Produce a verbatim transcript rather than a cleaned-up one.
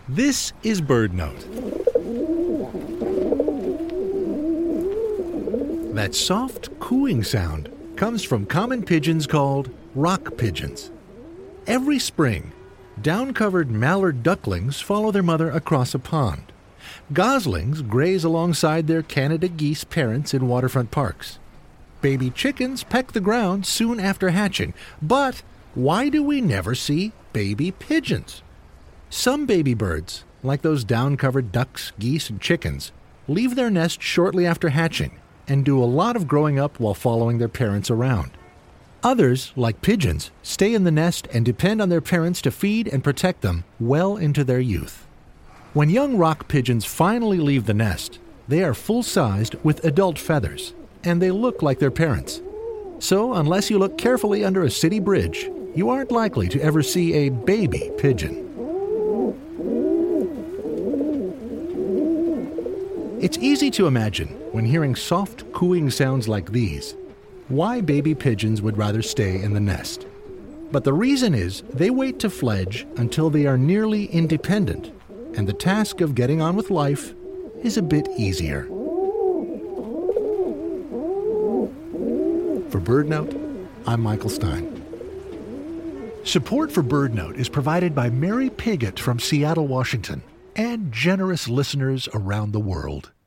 This is BirdNote. That soft cooing sound comes from common pigeons called rock pigeons. Every spring, down-covered mallard ducklings follow their mother across a pond. Goslings graze alongside their Canada geese parents in waterfront parks. Baby chickens peck the ground soon after hatching. But why do we never see baby pigeons? Some baby birds, like those down-covered ducks, geese, and chickens, leave their nest shortly after hatching and do a lot of growing up while following their parents around. Others, like pigeons, stay in the nest and depend on their parents to feed and protect them well into their youth. When young rock pigeons finally leave the nest, they are full-sized with adult feathers, and they look like their parents. So, unless you look carefully under a city bridge, you aren't likely to ever see a baby pigeon. It's easy to imagine, when hearing soft cooing sounds like these, why baby pigeons would rather stay in the nest. But the reason is they wait to fledge until they are nearly independent, and the task of getting on with life is a bit easier. For BirdNote, I'm Michael Stein. Support for BirdNote is provided by Mary Pigott from Seattle, Washington, and generous listeners around the world.